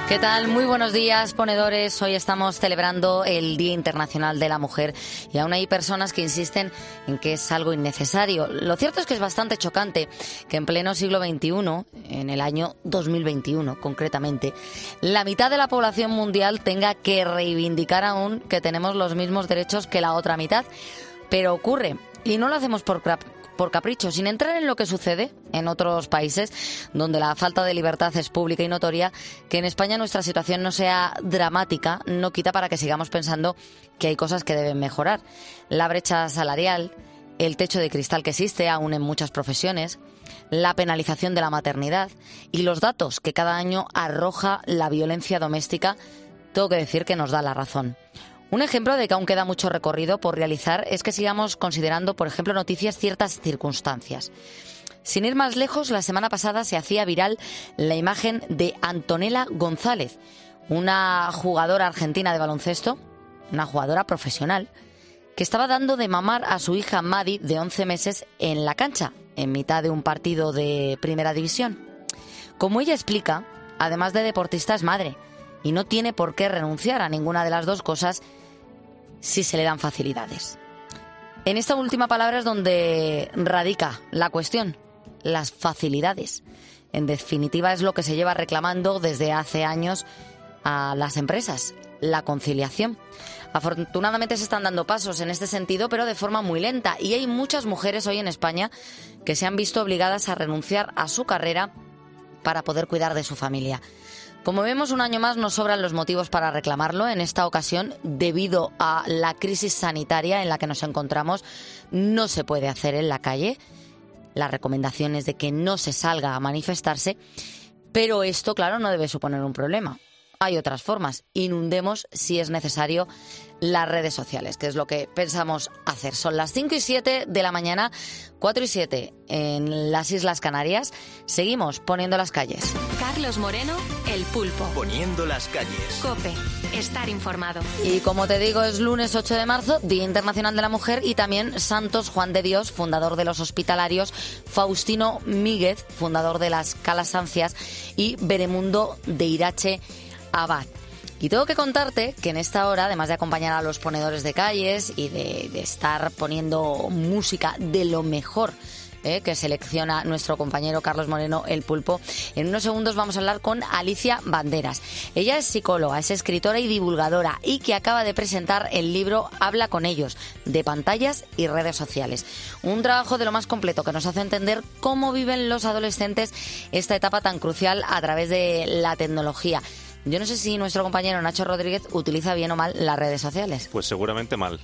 ¿Qué tal? Muy buenos días, ponedores. Hoy estamos celebrando el Día Internacional de la Mujer y aún hay personas que insisten en que es algo innecesario. Lo cierto es que es bastante chocante que en pleno siglo XXI, en el año 2021 concretamente, la mitad de la población mundial tenga que reivindicar aún que tenemos los mismos derechos que la otra mitad. Pero ocurre, y no lo hacemos por capricho, sin entrar en lo que sucede en otros países donde la falta de libertad es pública y notoria. Que en España nuestra situación no sea dramática no quita para que sigamos pensando que hay cosas que deben mejorar. La brecha salarial, el techo de cristal que existe aún en muchas profesiones, la penalización de la maternidad y los datos que cada año arroja la violencia doméstica, tengo que decir que nos da la razón. Un ejemplo de que aún queda mucho recorrido por realizar es que sigamos considerando, por ejemplo, noticias ciertas circunstancias. Sin ir más lejos, la semana pasada se hacía viral la imagen de Antonella González, una jugadora argentina de baloncesto, una jugadora profesional, que estaba dando de mamar a su hija Madi, de 11 meses, en la cancha, en mitad de un partido de Primera División. Como ella explica, además de deportista, es madre y no tiene por qué renunciar a ninguna de las dos cosas si se le dan facilidades. En esta última palabra es donde radica la cuestión, las facilidades. En definitiva, es lo que se lleva reclamando desde hace años a las empresas, la conciliación. Afortunadamente se están dando pasos en este sentido, pero de forma muy lenta, y hay muchas mujeres hoy en España que se han visto obligadas a renunciar a su carrera para poder cuidar de su familia. Como vemos, un año más nos sobran los motivos para reclamarlo. En esta ocasión, debido a la crisis sanitaria en la que nos encontramos, no se puede hacer en la calle. La recomendación es de que no se salga a manifestarse, pero esto, claro, no debe suponer un problema. Hay otras formas. Inundemos, si es necesario, las redes sociales, que es lo que pensamos hacer. Son las 5:07 de la mañana, 4:07 en las Islas Canarias. Seguimos poniendo las calles. Carlos Moreno, El Pulpo. Poniendo las calles. COPE. Estar informado. Y como te digo, es lunes 8 de marzo, Día Internacional de la Mujer, y también Santos Juan de Dios, fundador de los Hospitalarios, Faustino Míguez, fundador de las Calasancias, y Beremundo de Irache Abad. Y tengo que contarte que en esta hora, además de acompañar a los ponedores de calles y de estar poniendo música de lo mejor que selecciona nuestro compañero Carlos Moreno, El Pulpo, en unos segundos vamos a hablar con Alicia Banderas. Ella es psicóloga, es escritora y divulgadora, y que acaba de presentar el libro Habla con ellos, de pantallas y redes sociales. Un trabajo de lo más completo que nos hace entender cómo viven los adolescentes esta etapa tan crucial a través de la tecnología. Yo no sé si nuestro compañero Nacho Rodríguez utiliza bien o mal las redes sociales. Pues seguramente mal.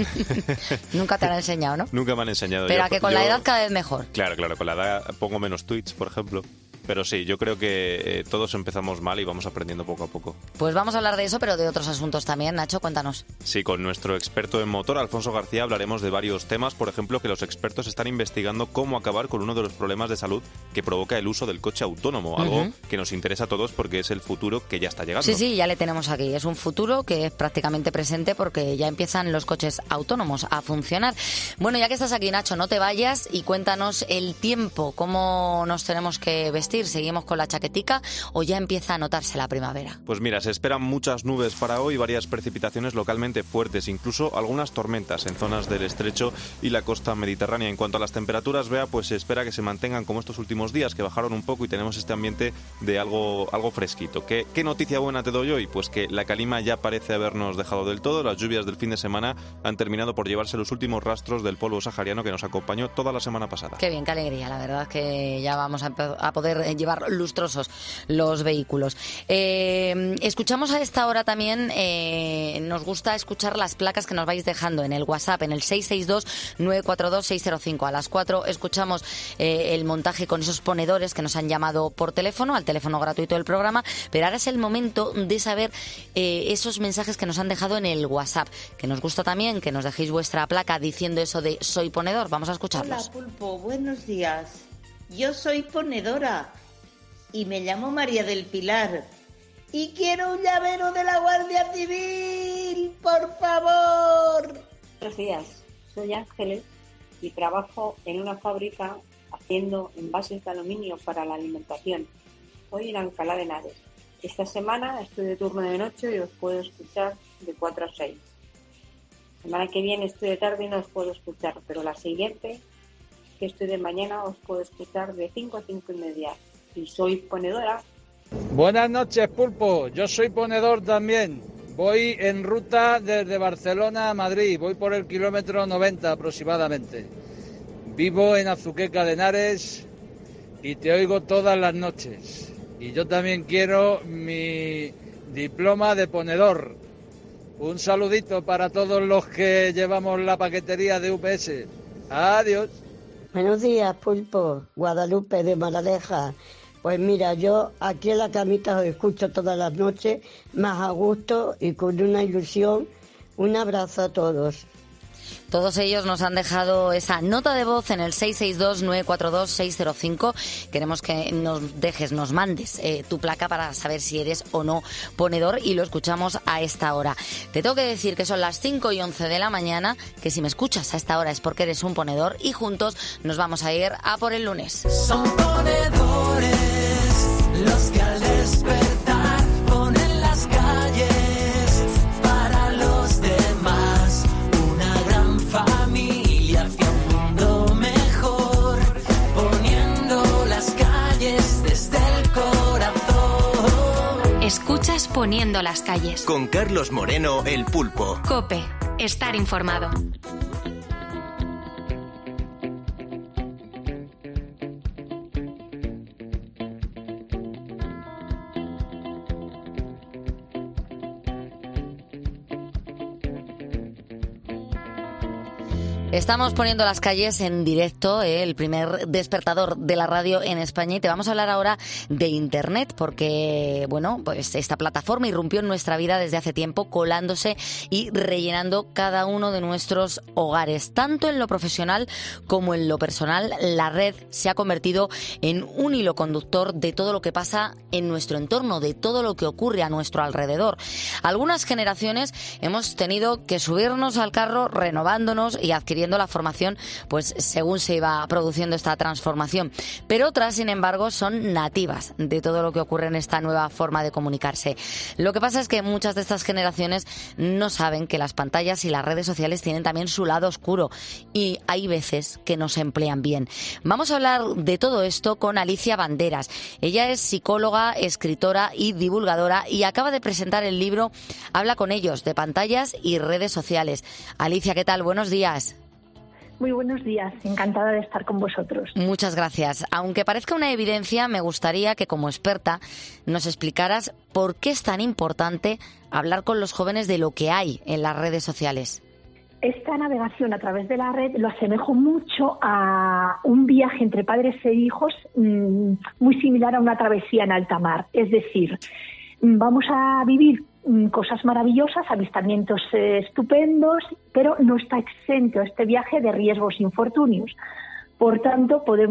Nunca te han enseñado, ¿no? Nunca me han enseñado. Pero a que con la edad cada vez mejor. Claro, con la edad pongo menos tweets, por ejemplo. Pero sí, yo creo que todos empezamos mal y vamos aprendiendo poco a poco. Pues vamos a hablar de eso, pero de otros asuntos también. Nacho, cuéntanos. Sí, con nuestro experto en motor, Alfonso García, hablaremos de varios temas. Por ejemplo, que los expertos están investigando cómo acabar con uno de los problemas de salud que provoca el uso del coche autónomo. Algo que nos interesa a todos porque es el futuro que ya está llegando. Sí, ya le tenemos aquí. Es un futuro que es prácticamente presente porque ya empiezan los coches autónomos a funcionar. Bueno, ya que estás aquí, Nacho, no te vayas y cuéntanos el tiempo. ¿Cómo nos tenemos que vestir? ¿Seguimos con la chaquetica o ya empieza a notarse la primavera? Pues mira, se esperan muchas nubes para hoy, varias precipitaciones localmente fuertes, incluso algunas tormentas en zonas del estrecho y la costa mediterránea. En cuanto a las temperaturas, Bea, pues se espera que se mantengan como estos últimos días, que bajaron un poco y tenemos este ambiente de algo fresquito. ¿Qué noticia buena te doy hoy? Pues que la calima ya parece habernos dejado del todo. Las lluvias del fin de semana han terminado por llevarse los últimos rastros del polvo sahariano que nos acompañó toda la semana pasada. Qué bien, qué alegría. La verdad es que ya vamos a poder llevar lustrosos los vehículos. Escuchamos a esta hora también, nos gusta escuchar las placas que nos vais dejando en el WhatsApp, en el 662-942-605. A las 4 escuchamos el montaje con esos ponedores que nos han llamado por teléfono, al teléfono gratuito del programa, pero ahora es el momento de saber esos mensajes que nos han dejado en el WhatsApp, que nos gusta también que nos dejéis vuestra placa diciendo eso de soy ponedor. Vamos a escucharlos. Hola, Pulpo, buenos días. Yo soy ponedora y me llamo María del Pilar y quiero un llavero de la Guardia Civil, por favor. Buenos días, soy Ángeles y trabajo en una fábrica haciendo envases de aluminio para la alimentación. Estoy en Alcalá de Henares. Esta semana estoy de turno de noche y os puedo escuchar de 4 a 6. La semana que viene estoy de tarde y no os puedo escuchar, pero la siguiente, que estoy de mañana, os puedo escuchar de 5 a 5 y media. Y soy ponedora. Buenas noches, Pulpo. Yo soy ponedor también. Voy en ruta desde Barcelona a Madrid. Voy por el kilómetro 90 aproximadamente. Vivo en Azuqueca de Henares y te oigo todas las noches. Y yo también quiero mi diploma de ponedor. Un saludito para todos los que llevamos la paquetería de UPS. Adiós. Buenos días, Pulpo. Guadalupe de Moraleja. Pues mira, yo aquí en la camita os escucho todas las noches, más a gusto y con una ilusión. Un abrazo a todos. Todos ellos nos han dejado esa nota de voz en el 662-942-605. Queremos que nos mandes tu placa para saber si eres o no ponedor y lo escuchamos a esta hora. Te tengo que decir que son las 5:11 de la mañana, que si me escuchas a esta hora es porque eres un ponedor y juntos nos vamos a ir a por el lunes. Son ponedores los que al despertar ponen las calles para los demás. Familia hacia un mundo mejor, poniendo las calles desde el corazón. Escuchas Poniendo las calles. Con Carlos Moreno, el Pulpo. COPE. Estar informado. Estamos poniendo las calles en directo, el primer despertador de la radio en España, y te vamos a hablar ahora de Internet porque, bueno, pues esta plataforma irrumpió en nuestra vida desde hace tiempo, colándose y rellenando cada uno de nuestros hogares. Tanto en lo profesional como en lo personal, la red se ha convertido en un hilo conductor de todo lo que pasa en nuestro entorno, de todo lo que ocurre a nuestro alrededor. Algunas generaciones hemos tenido que subirnos al carro renovándonos y adquiriendo la formación pues según se iba produciendo esta transformación, pero otras, sin embargo, son nativas de todo lo que ocurre en esta nueva forma de comunicarse. Lo que pasa es que muchas de estas generaciones no saben que las pantallas y las redes sociales tienen también su lado oscuro y hay veces que no se emplean bien. Vamos a hablar de todo esto con Alicia Banderas. Ella es psicóloga, escritora y divulgadora y acaba de presentar el libro Habla con ellos, de pantallas y redes sociales. Alicia, ¿qué tal? Buenos días. Muy buenos días, encantada de estar con vosotros. Muchas gracias. Aunque parezca una evidencia, me gustaría que como experta nos explicaras por qué es tan importante hablar con los jóvenes de lo que hay en las redes sociales. Esta navegación a través de la red lo asemejo mucho a un viaje entre padres e hijos muy similar a una travesía en alta mar. Es decir, vamos a vivir cosas maravillosas, avistamientos estupendos, pero no está exento este viaje de riesgos e infortunios. Por tanto, se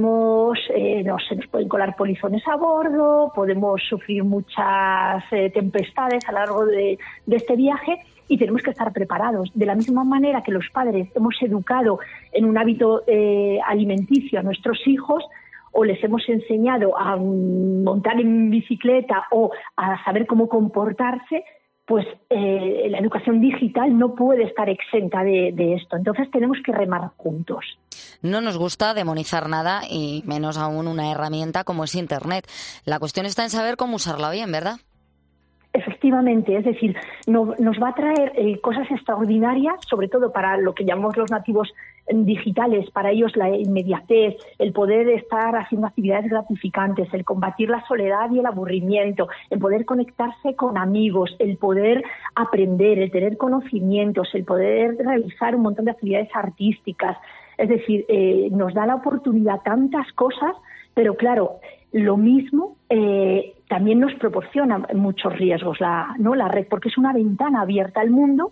nos pueden colar polizones a bordo, podemos sufrir muchas tempestades a lo largo de este viaje y tenemos que estar preparados. De la misma manera que los padres hemos educado en un hábito alimenticio a nuestros hijos, o les hemos enseñado a montar en bicicleta o a saber cómo comportarse, pues la educación digital no puede estar exenta de esto. Entonces tenemos que remar juntos. No nos gusta demonizar nada y menos aún una herramienta como es Internet. La cuestión está en saber cómo usarla bien, ¿verdad? Efectivamente, es decir, nos va a traer cosas extraordinarias, sobre todo para lo que llamamos los nativos digitales, para ellos la inmediatez, el poder estar haciendo actividades gratificantes, el combatir la soledad y el aburrimiento, el poder conectarse con amigos, el poder aprender, el tener conocimientos, el poder realizar un montón de actividades artísticas. Es decir, nos da la oportunidad tantas cosas, pero claro, lo mismo también nos proporciona muchos riesgos la red, porque es una ventana abierta al mundo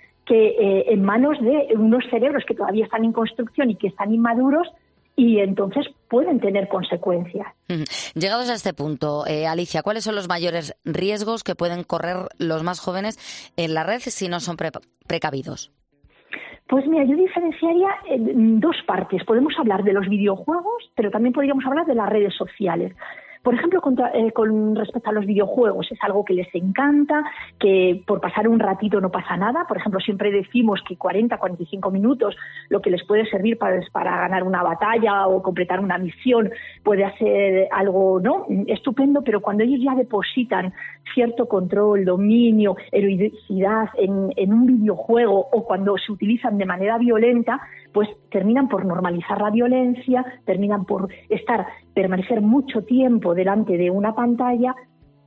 que en manos de unos cerebros que todavía están en construcción y que están inmaduros y entonces pueden tener consecuencias. Llegados a este punto, Alicia, ¿cuáles son los mayores riesgos que pueden correr los más jóvenes en la red si no son precavidos? Pues mira, yo diferenciaría en dos partes. Podemos hablar de los videojuegos, pero también podríamos hablar de las redes sociales. Por ejemplo, con respecto a los videojuegos, es algo que les encanta, que por pasar un ratito no pasa nada. Por ejemplo, siempre decimos que 40-45 minutos, lo que les puede servir para ganar una batalla o completar una misión, puede hacer algo, ¿no?, estupendo, pero cuando ellos ya depositan cierto control, dominio, heroicidad en un videojuego, o cuando se utilizan de manera violenta, pues terminan por normalizar la violencia, terminan por permanecer mucho tiempo delante de una pantalla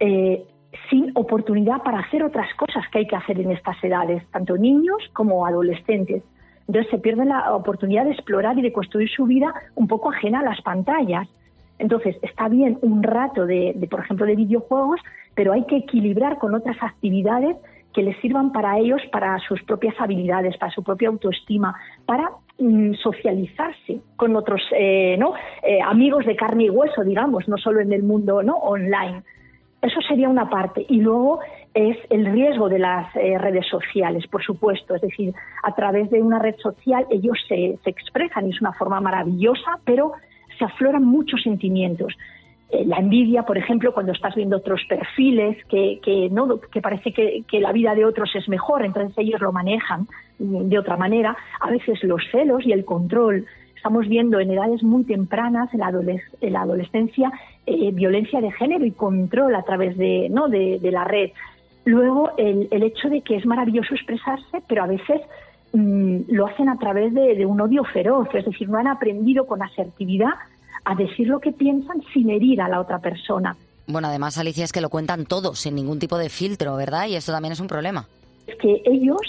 sin oportunidad para hacer otras cosas que hay que hacer en estas edades, tanto niños como adolescentes. Entonces se pierde la oportunidad de explorar y de construir su vida un poco ajena a las pantallas. Entonces está bien un rato por ejemplo, de videojuegos, pero hay que equilibrar con otras actividades que les sirvan para ellos, para sus propias habilidades, para su propia autoestima, para socializarse con otros amigos de carne y hueso, digamos, no solo en el mundo, ¿no?, online. Eso sería una parte. Y luego es el riesgo de las redes sociales, por supuesto. Es decir, a través de una red social ellos se expresan y es una forma maravillosa, pero se afloran muchos sentimientos. La envidia, por ejemplo, cuando estás viendo otros perfiles que parece que la vida de otros es mejor, entonces ellos lo manejan de otra manera. A veces los celos y el control. Estamos viendo en edades muy tempranas, en la adolescencia, violencia de género y control a través de la red. Luego, el hecho de que es maravilloso expresarse, pero a veces lo hacen a través de un odio feroz, es decir, no han aprendido con asertividad a decir lo que piensan sin herir a la otra persona. Bueno, además, Alicia, es que lo cuentan todo, sin ningún tipo de filtro, ¿verdad? Y esto también es un problema. Es que ellos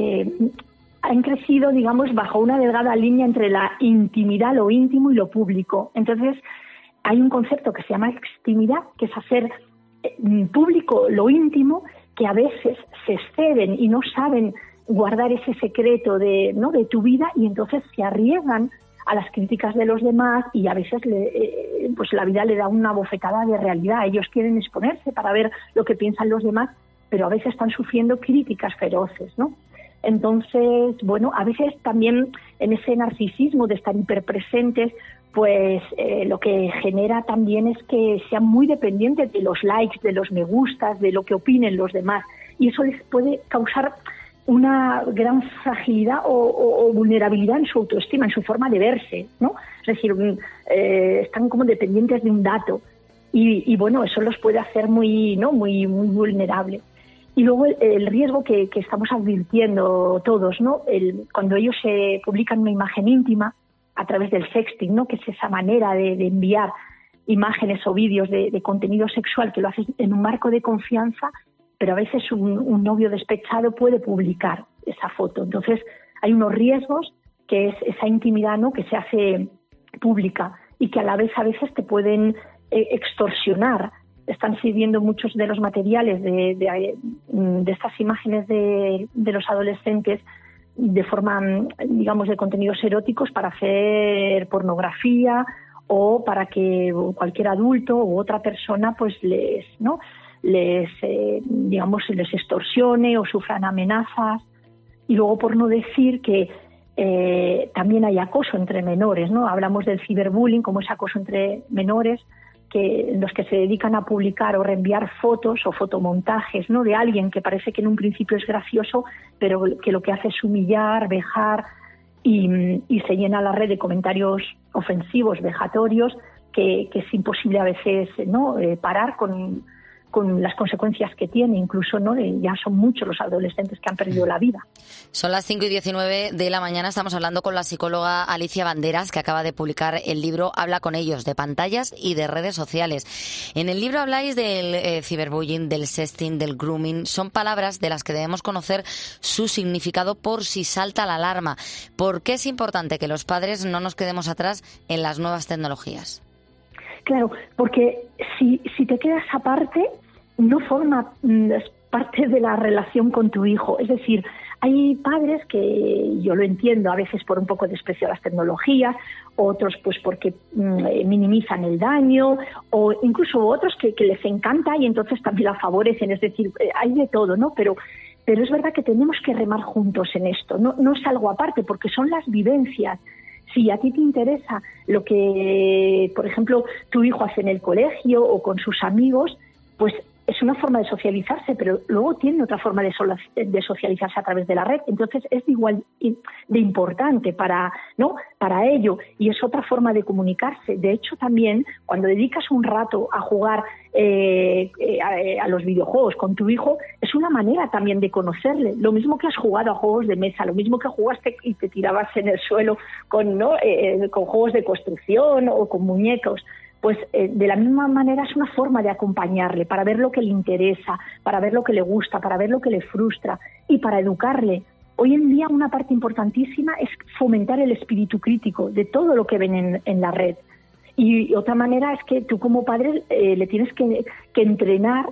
han crecido, digamos, bajo una delgada línea entre la intimidad, lo íntimo y lo público. Entonces, hay un concepto que se llama extimidad, que es hacer público lo íntimo, que a veces se exceden y no saben guardar ese secreto de tu vida, y entonces se arriesgan a las críticas de los demás, y a veces pues la vida le da una bofetada de realidad. Ellos quieren exponerse para ver lo que piensan los demás, pero a veces están sufriendo críticas feroces, ¿no? Entonces, bueno, a veces también en ese narcisismo de estar hiperpresentes, pues lo que genera también es que sean muy dependientes de los likes, de los me gustas, de lo que opinen los demás, y eso les puede causar una gran fragilidad o vulnerabilidad en su autoestima, en su forma de verse, ¿no? Es decir, están como dependientes de un dato, y bueno, eso los puede hacer muy vulnerables. Y luego el riesgo que estamos advirtiendo todos, ¿no? Cuando ellos se publican una imagen íntima a través del sexting, ¿no?, que es esa manera de enviar imágenes o vídeos de contenido sexual, que lo haces en un marco de confianza, pero a veces un novio despechado puede publicar esa foto. Entonces hay unos riesgos, que es esa intimidad, ¿no?, que se hace pública y que a la vez a veces te pueden extorsionar. Están sirviendo muchos de los materiales de estas imágenes de los adolescentes de forma, digamos, de contenidos eróticos para hacer pornografía, o para que cualquier adulto u otra persona pues les extorsione o sufran amenazas. Y luego, por no decir que también hay acoso entre menores, ¿no? Hablamos del ciberbullying como es acoso entre menores, los que se dedican a publicar o reenviar fotos o fotomontajes, ¿no?, de alguien que parece que en un principio es gracioso, pero que lo que hace es humillar, vejar, y se llena la red de comentarios ofensivos, vejatorios, que es imposible a veces, ¿no?, parar con las consecuencias que tiene. Incluso, ¿no?, ya son muchos los adolescentes que han perdido la vida. Son las 5:19 de la mañana. Estamos hablando con la psicóloga Alicia Banderas, que acaba de publicar el libro Habla con ellos, de pantallas y de redes sociales. En el libro habláis del ciberbullying, del sexting, del grooming. Son palabras de las que debemos conocer su significado por si salta la alarma. ¿Por qué es importante que los padres no nos quedemos atrás en las nuevas tecnologías? Claro, porque si te quedas aparte, no forma parte de la relación con tu hijo. Es decir, hay padres que, yo lo entiendo, a veces por un poco de desprecio a las tecnologías, otros pues porque minimizan el daño, o incluso otros que les encanta y entonces también la favorecen. Es decir, hay de todo, ¿no? Pero es verdad que tenemos que remar juntos en esto. No es algo aparte, porque son las vivencias. Si a ti te interesa lo que, por ejemplo, tu hijo hace en el colegio o con sus amigos, pues es una forma de socializarse, pero luego tiene otra forma de socializarse a través de la red. Entonces es igual de importante para ello, y es otra forma de comunicarse. De hecho, también cuando dedicas un rato a jugar a los videojuegos con tu hijo, es una manera también de conocerle. Lo mismo que has jugado a juegos de mesa, lo mismo que jugaste y te tirabas en el suelo con juegos de construcción o con muñecos. Pues de la misma manera es una forma de acompañarle, para ver lo que le interesa, para ver lo que le gusta, para ver lo que le frustra y para educarle. Hoy en día una parte importantísima es fomentar el espíritu crítico de todo lo que ven en la red. Y otra manera es que tú como padre le tienes que entrenar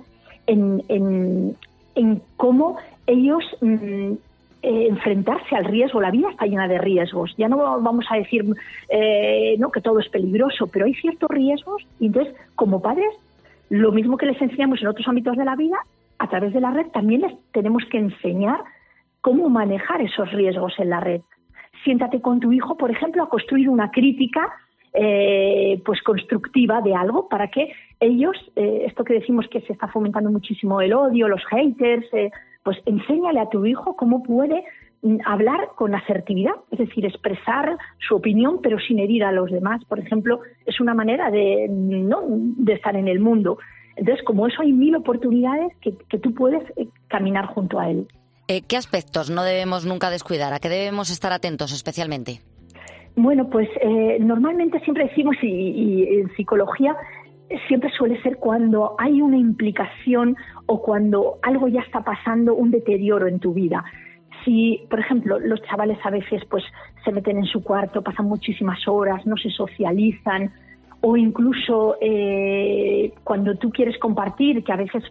en cómo ellos enfrentarse al riesgo. La vida está llena de riesgos. Ya no vamos a decir que todo es peligroso, pero hay ciertos riesgos, y entonces como padres, lo mismo que les enseñamos en otros ámbitos de la vida, a través de la red también les tenemos que enseñar cómo manejar esos riesgos en la red. Siéntate con tu hijo, por ejemplo, a construir una crítica pues constructiva de algo, para que ellos, esto que decimos que se está fomentando muchísimo el odio, los haters, pues enséñale a tu hijo cómo puede hablar con asertividad, es decir, expresar su opinión pero sin herir a los demás. Por ejemplo, es una manera de estar en el mundo. Entonces, como eso, hay 1000 oportunidades que tú puedes caminar junto a él. ¿Qué aspectos no debemos nunca descuidar? ¿A qué debemos estar atentos especialmente? Bueno, pues normalmente siempre decimos, y en psicología siempre suele ser cuando hay una implicación o cuando algo ya está pasando, un deterioro en tu vida. Si, por ejemplo, los chavales a veces pues se meten en su cuarto, pasan muchísimas horas, no se socializan, o incluso cuando tú quieres compartir, que a veces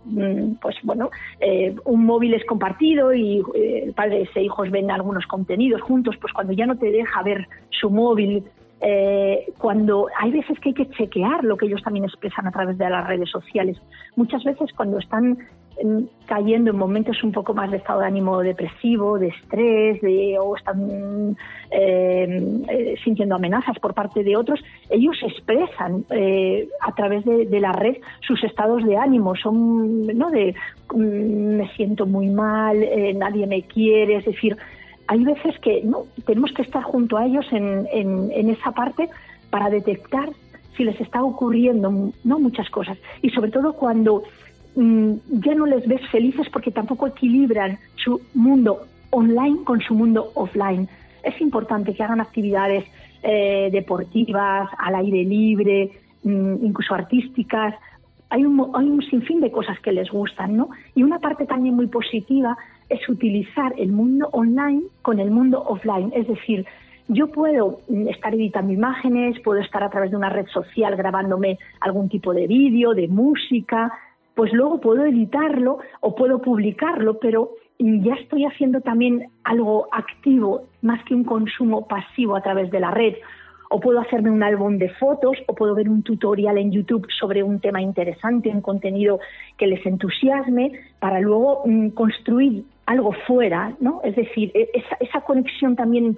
un móvil es compartido y padres e hijos ven algunos contenidos juntos, pues cuando ya no te deja ver su móvil, cuando hay veces que hay que chequear lo que ellos también expresan a través de las redes sociales. Muchas veces cuando están cayendo en momentos un poco más de estado de ánimo depresivo, de estrés, o están sintiendo amenazas por parte de otros, ellos expresan a través de la red sus estados de ánimo. Son me siento muy mal, nadie me quiere, es decir, hay veces que tenemos que estar junto a ellos en esa parte para detectar si les está ocurriendo muchas cosas, y sobre todo cuando ya no les ves felices porque tampoco equilibran su mundo online con su mundo offline. Es importante que hagan actividades deportivas, al aire libre, incluso artísticas. Hay un sinfín de cosas que les gustan, ¿no? Y una parte también muy positiva es utilizar el mundo online con el mundo offline. Es decir, yo puedo estar editando imágenes, puedo estar a través de una red social grabándome algún tipo de vídeo, de música, pues luego puedo editarlo o puedo publicarlo, pero ya estoy haciendo también algo activo, más que un consumo pasivo a través de la red. O puedo hacerme un álbum de fotos, o puedo ver un tutorial en YouTube sobre un tema interesante, un contenido que les entusiasme, para luego construir algo fuera, ¿no? Es decir, esa conexión también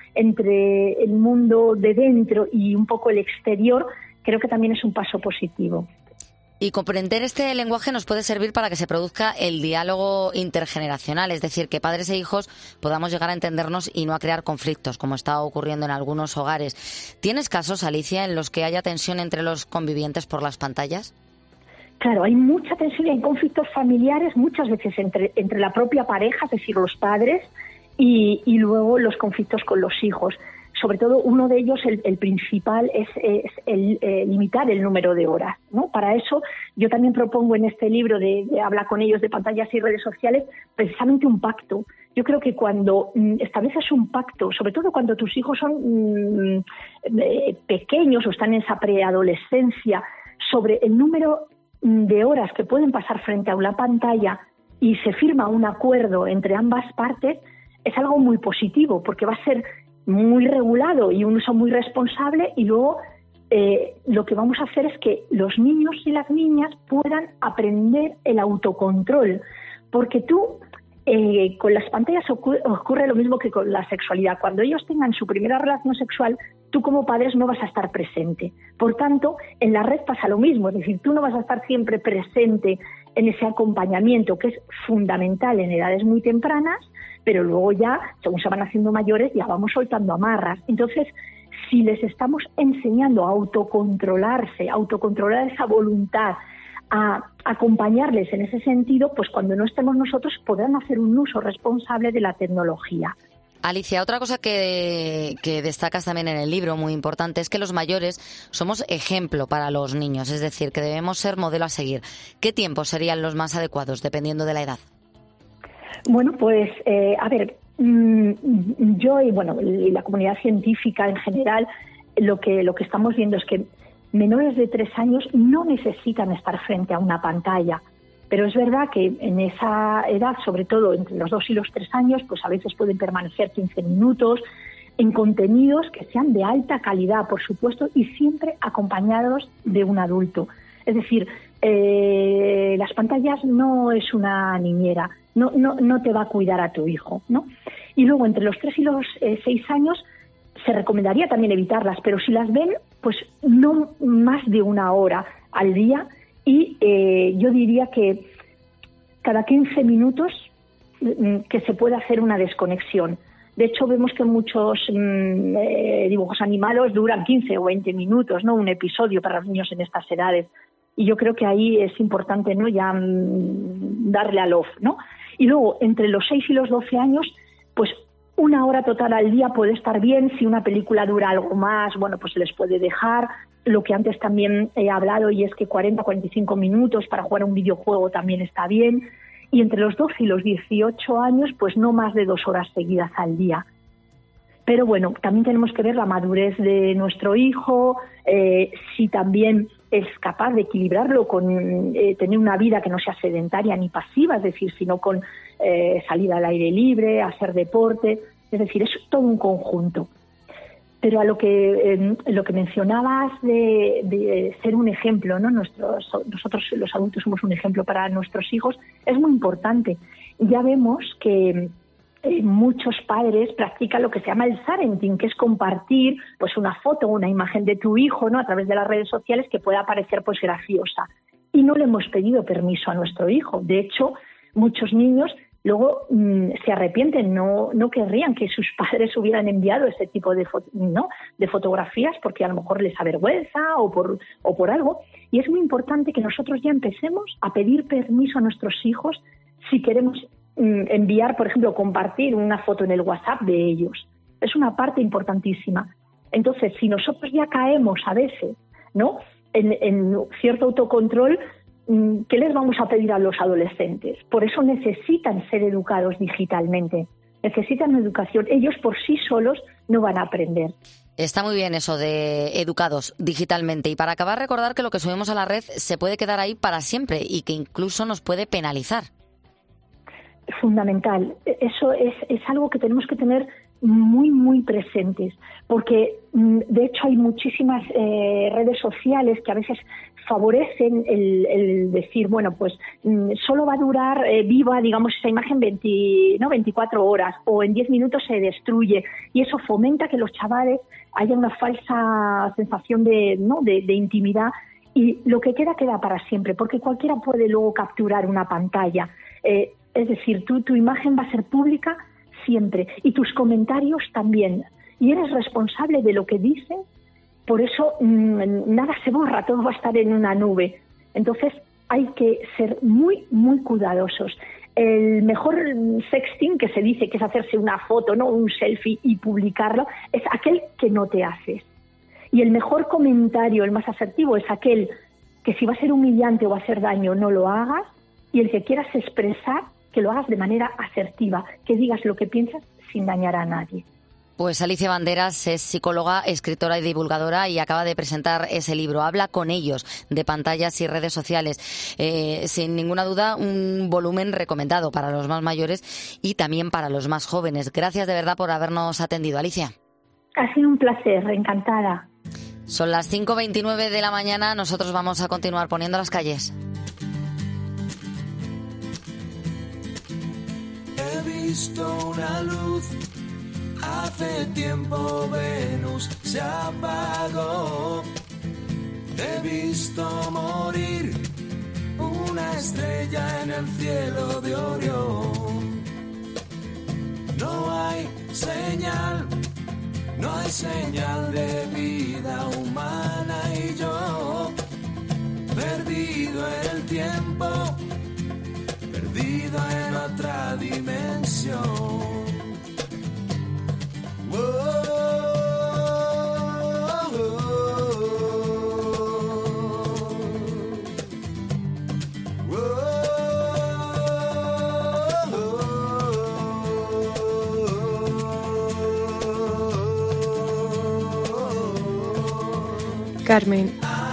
entre el mundo de dentro y un poco el exterior, creo que también es un paso positivo. Y comprender este lenguaje nos puede servir para que se produzca el diálogo intergeneracional, es decir, que padres e hijos podamos llegar a entendernos y no a crear conflictos, como está ocurriendo en algunos hogares. ¿Tienes casos, Alicia, en los que haya tensión entre los convivientes por las pantallas? Claro, hay mucha tensión y hay conflictos familiares, muchas veces entre la propia pareja, es decir, los padres, y luego los conflictos con los hijos. Sobre todo, uno de ellos, el principal, es el limitar el número de horas, ¿no? Para eso, yo también propongo en este libro de Habla con ellos, de pantallas y redes sociales, precisamente un pacto. Yo creo que cuando estableces un pacto, sobre todo cuando tus hijos son pequeños o están en esa preadolescencia, sobre el número de horas que pueden pasar frente a una pantalla y se firma un acuerdo entre ambas partes, es algo muy positivo, porque va a ser muy regulado y un uso muy responsable, y luego lo que vamos a hacer es que los niños y las niñas puedan aprender el autocontrol, porque con las pantallas ocurre lo mismo que con la sexualidad. Cuando ellos tengan su primera relación sexual, tú como padres no vas a estar presente. Por tanto, en la red pasa lo mismo, es decir, tú no vas a estar siempre presente en ese acompañamiento que es fundamental en edades muy tempranas, pero luego ya, según se van haciendo mayores, ya vamos soltando amarras. Entonces, si les estamos enseñando a autocontrolarse, a autocontrolar esa voluntad, a acompañarles en ese sentido, pues cuando no estemos nosotros podrán hacer un uso responsable de la tecnología. Alicia, otra cosa que destacas también en el libro, muy importante, es que los mayores somos ejemplo para los niños, es decir, que debemos ser modelo a seguir. ¿Qué tiempos serían los más adecuados, dependiendo de la edad? Bueno, pues, yo y la comunidad científica en general, lo que estamos viendo es que menores de 3 años no necesitan estar frente a una pantalla. Pero es verdad que en esa edad, sobre todo entre los 2 y los 3 años, pues a veces pueden permanecer 15 minutos en contenidos que sean de alta calidad, por supuesto, y siempre acompañados de un adulto. Es decir, las pantallas no es una niñera, no te va a cuidar a tu hijo, ¿no? Y luego entre los 3 y los 6 años se recomendaría también evitarlas, pero si las ven, pues no más de 1 hora al día. Y yo diría que cada 15 minutos que se puede hacer una desconexión. De hecho, vemos que muchos dibujos animados duran 15 o 20 minutos, ¿no? Un episodio para los niños en estas edades. Y yo creo que ahí es importante, ¿no? Ya darle al off, ¿no? Y luego, entre los 6 y los 12 años, pues 1 hora total al día puede estar bien. Si una película dura algo más, bueno, pues se les puede dejar. Lo que antes también he hablado, y es que 40-45 minutos para jugar un videojuego también está bien. Y entre los 12 y los 18 años, pues no más de 2 horas seguidas al día. Pero bueno, también tenemos que ver la madurez de nuestro hijo, si también es capaz de equilibrarlo con tener una vida que no sea sedentaria ni pasiva, es decir, sino con salida al aire libre, hacer deporte. Es decir, es todo un conjunto. Pero a lo que mencionabas de ser un ejemplo, ¿no? Nosotros los adultos somos un ejemplo para nuestros hijos, es muy importante. Ya vemos que muchos padres practican lo que se llama el parenting, que es compartir pues una foto o una imagen de tu hijo, ¿no? A través de las redes sociales, que pueda parecer pues graciosa. Y no le hemos pedido permiso a nuestro hijo. De hecho, muchos niños luego se arrepienten, no querrían que sus padres hubieran enviado ese tipo de fotografías, porque a lo mejor les avergüenza o por algo. Y es muy importante que nosotros ya empecemos a pedir permiso a nuestros hijos si queremos enviar, por ejemplo, compartir una foto en el WhatsApp de ellos. Es una parte importantísima. Entonces, si nosotros ya caemos a veces, ¿no?, en cierto autocontrol, ¿qué les vamos a pedir a los adolescentes? Por eso necesitan ser educados digitalmente, necesitan educación. Ellos por sí solos no van a aprender. Está muy bien eso de educados digitalmente. Y para acabar, recordar que lo que subimos a la red se puede quedar ahí para siempre y que incluso nos puede penalizar. Fundamental. Eso es algo que tenemos que tener muy, muy presentes, porque de hecho hay muchísimas redes sociales que a veces favorecen el decir, bueno, pues solo va a durar viva, digamos, esa imagen 24 horas o en 10 minutos se destruye, y eso fomenta que los chavales haya una falsa sensación de intimidad, y lo que queda para siempre, porque cualquiera puede luego capturar una pantalla. Es decir, tu imagen va a ser pública siempre, y tus comentarios también, y eres responsable de lo que dices. Por eso nada se borra, todo va a estar en una nube. Entonces hay que ser muy, muy cuidadosos. El mejor sexting, que se dice que es hacerse una foto, ¿no?, un selfie y publicarlo, es aquel que no te haces. Y el mejor comentario, el más asertivo, es aquel que si va a ser humillante o va a hacer daño, no lo hagas. Y el que quieras expresar, que lo hagas de manera asertiva, que digas lo que piensas sin dañar a nadie. Pues Alicia Banderas es psicóloga, escritora y divulgadora y acaba de presentar ese libro, Habla con ellos, de pantallas y redes sociales. Sin ninguna duda, un volumen recomendado para los más mayores y también para los más jóvenes. Gracias de verdad por habernos atendido, Alicia. Ha sido un placer, encantada. Son las 5:29 de la mañana, nosotros vamos a continuar poniendo las calles. He visto una luz, hace tiempo Venus se apagó. He visto morir una estrella en el cielo de Orión. No hay señal de vida humana y yo, perdido en el tiempo, perdido en otra dimensión. Carmen.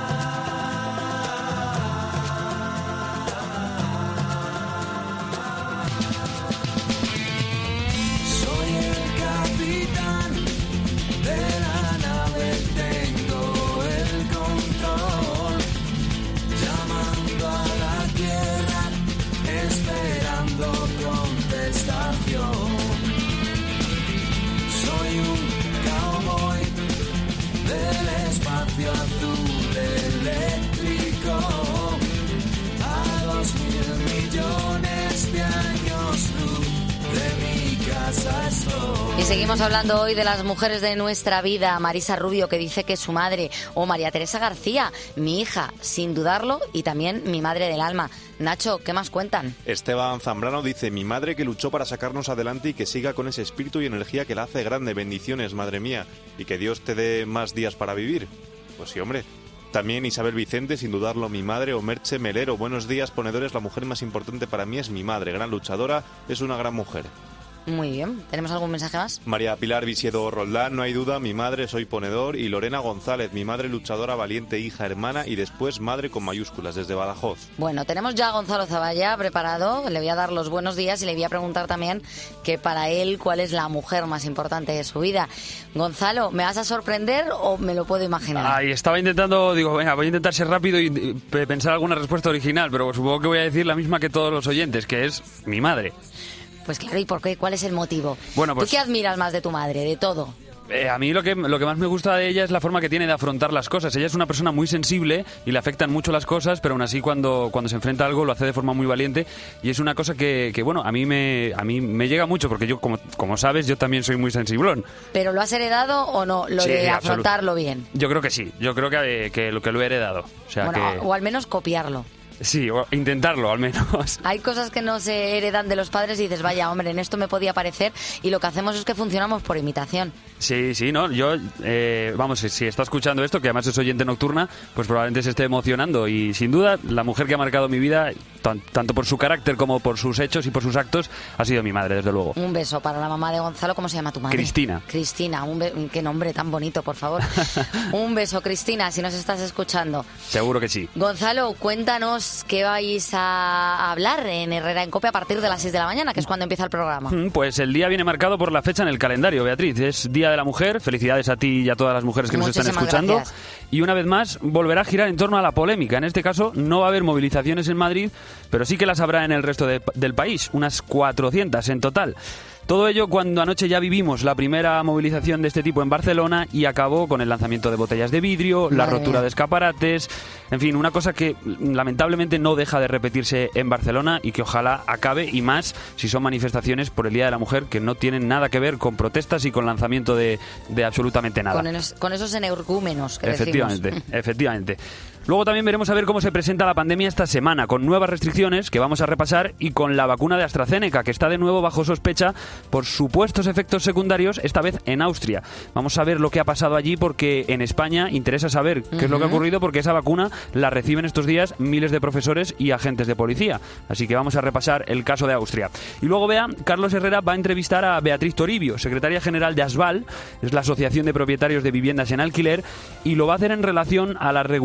Y seguimos hablando hoy de las mujeres de nuestra vida. Marisa Rubio, que dice que es su madre, o María Teresa García, mi hija, sin dudarlo, y también mi madre del alma. Nacho, ¿qué más cuentan? Esteban Zambrano dice, mi madre que luchó para sacarnos adelante y que siga con ese espíritu y energía que la hace grande. Bendiciones, madre mía, y que Dios te dé más días para vivir. Pues sí, hombre. También Isabel Vicente, sin dudarlo, mi madre, o Merche Melero. Buenos días, ponedores, la mujer más importante para mí es mi madre, gran luchadora, es una gran mujer. Muy bien. ¿Tenemos algún mensaje más? María Pilar Visiedo Roldán, no hay duda, mi madre, soy ponedor. Y Lorena González, mi madre luchadora, valiente, hija, hermana y después madre con mayúsculas, desde Badajoz. Bueno, tenemos ya a Gonzalo Zavalla preparado. Le voy a dar los buenos días y le voy a preguntar también que para él cuál es la mujer más importante de su vida. Gonzalo, ¿me vas a sorprender o me lo puedo imaginar? Ay, estaba intentando, digo, venga, voy a intentar ser rápido y pensar alguna respuesta original, pero supongo que voy a decir la misma que todos los oyentes, que es mi madre. Pues claro, ¿y por qué? ¿Cuál es el motivo? Bueno, pues, ¿tú qué admiras más de tu madre, de todo? A mí lo que más me gusta de ella es la forma que tiene de afrontar las cosas. Ella es una persona muy sensible y le afectan mucho las cosas, pero aún así cuando se enfrenta a algo lo hace de forma muy valiente y es una cosa que bueno, a mí me llega mucho porque yo, como sabes, yo también soy muy sensiblón. ¿Pero lo has heredado o no? Lo sí, de afrontarlo bien. Yo creo que sí, yo creo que lo he heredado. O sea, bueno, o al menos copiarlo. Sí, o intentarlo al menos. Hay cosas que no se heredan de los padres y dices, vaya, hombre, en esto me podía parecer, y lo que hacemos es que funcionamos por imitación. Sí, no, yo, vamos, si está escuchando esto, que además es oyente nocturna, pues probablemente se esté emocionando y sin duda la mujer que ha marcado mi vida, tanto por su carácter como por sus hechos y por sus actos, ha sido mi madre, desde luego. Un beso para la mamá de Gonzalo. ¿Cómo se llama tu madre? Cristina. Cristina, qué nombre tan bonito, por favor. Un beso, Cristina, si nos estás escuchando. Seguro que sí. Gonzalo, cuéntanos qué vais a hablar en Herrera en Cope a partir de las 6 de la mañana, que es cuando empieza el programa. Pues el día viene marcado por la fecha en el calendario, Beatriz. Es Día de la Mujer. Felicidades a ti y a todas las mujeres que Muchísimas nos están escuchando. Gracias. Y una vez más volverá a girar en torno a la polémica. En este caso no va a haber movilizaciones en Madrid, pero sí que las habrá en el resto del país, unas 400 en total. Todo ello cuando anoche ya vivimos la primera movilización de este tipo en Barcelona y acabó con el lanzamiento de botellas de vidrio, la rotura de escaparates, en fin, una cosa que lamentablemente no deja de repetirse en Barcelona y que ojalá acabe, y más si son manifestaciones por el Día de la Mujer que no tienen nada que ver con protestas y con lanzamiento de absolutamente nada. Con esos energúmenos que Efectivamente. Luego también veremos a ver cómo se presenta la pandemia esta semana, con nuevas restricciones que vamos a repasar y con la vacuna de AstraZeneca, que está de nuevo bajo sospecha por supuestos efectos secundarios, esta vez en Austria. Vamos a ver lo que ha pasado allí porque en España interesa saber qué es lo que ha ocurrido, porque esa vacuna la reciben estos días miles de profesores y agentes de policía. Así que vamos a repasar el caso de Austria. Y luego, Carlos Herrera va a entrevistar a Beatriz Toribio, secretaria general de ASBAL, es la Asociación de Propietarios de Viviendas en Alquiler, y lo va a hacer en relación a la regulación que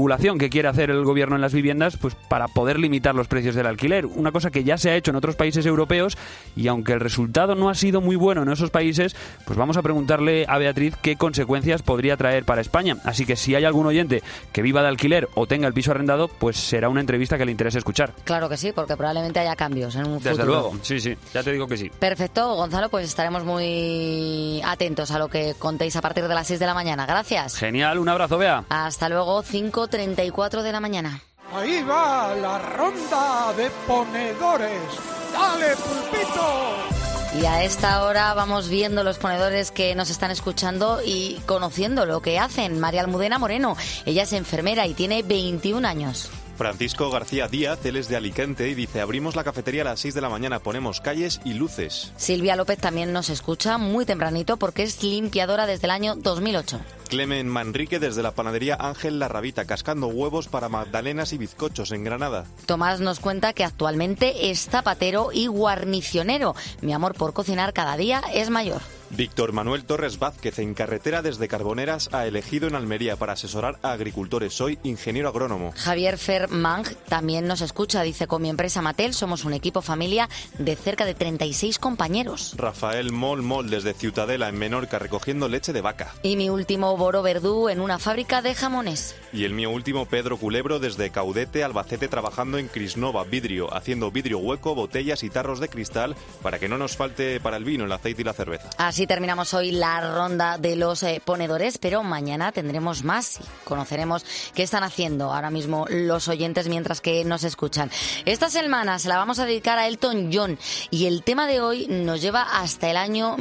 quiere hacer el gobierno en las viviendas pues para poder limitar los precios del alquiler. Una cosa que ya se ha hecho en otros países europeos y aunque el resultado no ha sido muy bueno en esos países, pues vamos a preguntarle a Beatriz qué consecuencias podría traer para España. Así que si hay algún oyente que viva de alquiler o tenga el piso arrendado, pues será una entrevista que le interese escuchar. Claro que sí, porque probablemente haya cambios en un futuro. Desde luego, sí, ya te digo que sí. Perfecto, Gonzalo, pues estaremos muy atentos a lo que contéis a partir de las 6 de la mañana. Gracias. Genial, un abrazo, Bea. Hasta luego, 5:34 de la mañana. Ahí va la ronda de ponedores. ¡Dale, pulpito! Y a esta hora vamos viendo los ponedores que nos están escuchando y conociendo lo que hacen. María Almudena Moreno, ella es enfermera y tiene 21 años. Francisco García Díaz, él es de Alicante y dice: abrimos la cafetería a las 6 de la mañana, ponemos calles y luces. Silvia López también nos escucha muy tempranito porque es limpiadora desde el año 2008. Clemen Manrique desde la panadería Ángel La Rabita, cascando huevos para magdalenas y bizcochos en Granada. Tomás nos cuenta que actualmente es zapatero y guarnicionero. Mi amor por cocinar cada día es mayor. Víctor Manuel Torres Vázquez, en carretera desde Carboneras a Elegido en Almería para asesorar a agricultores. Soy ingeniero agrónomo. Javier Fermang también nos escucha. Dice: con mi empresa Matel somos un equipo familia de cerca de 36 compañeros. Rafael Mol desde Ciutadela en Menorca recogiendo leche de vaca. Y mi último, Boro Verdú, en una fábrica de jamones. Y el mío último, Pedro Culebro desde Caudete, Albacete, trabajando en Crisnova Vidrio, haciendo vidrio hueco, botellas y tarros de cristal para que no nos falte para el vino, el aceite y la cerveza. Así terminamos hoy la ronda de los ponedores, pero mañana tendremos más y conoceremos qué están haciendo ahora mismo los oyentes mientras que nos escuchan. Esta semana se la vamos a dedicar a Elton John y el tema de hoy nos lleva hasta el año